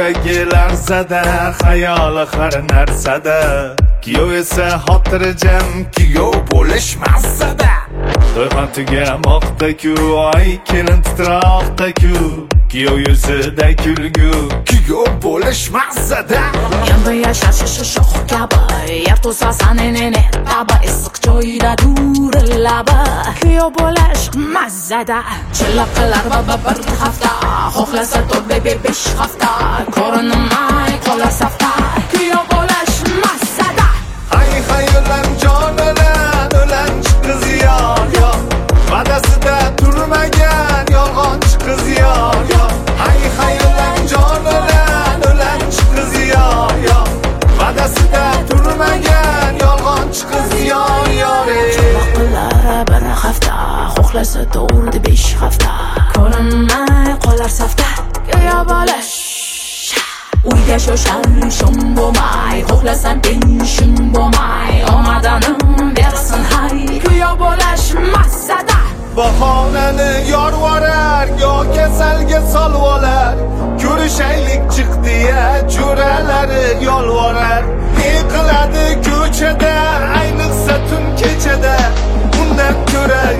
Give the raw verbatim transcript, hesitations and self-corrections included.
yuragi larzada, xayoli har narsada. Kuyov esa xotirjam, kuyov bo'lish mazzada. To'yxon tugamoqda-ku, oy kelin titroqda-ku. Kuyov yuzida kulgu, kuyov bo'lish mazzada. Endi yashash shoh kabi, yer to'sa sanenene taba, issiq joyda durillaba. Kuyov bo'lish mazzada. Chillab qilar baba bir hafta, xohlasa to'rt besh hafta. Ko'rinmay qolar safda, kuyov bo'lish mazzada. Hay haylan jonalar, o'lanchi qiz yor yor. Va'dasida turmagan yolg'onchi qiz yor yor. Hay haylan jonalar, o'lanchi qiz yor yor. Va'dasida turmagan yolg'onchi qiz yor yor. Qilar bir hafta, xohlasa to'rt besh hafta. Ko'rinmay qolar safda, kuyov bo'lish. Uyda shoshar shom bo'lmay, xohlasan tenshim bo'lmay, omadani bersin hay, kuyov bo'lish mazzada. Bahonani yorvorar, yo kasalga solvolar. Ko'rishaylik chiq deya jo'ralari yolvorar. Ne qiladi ko'chada, ayniqsa tun kechada. Undan ko'ra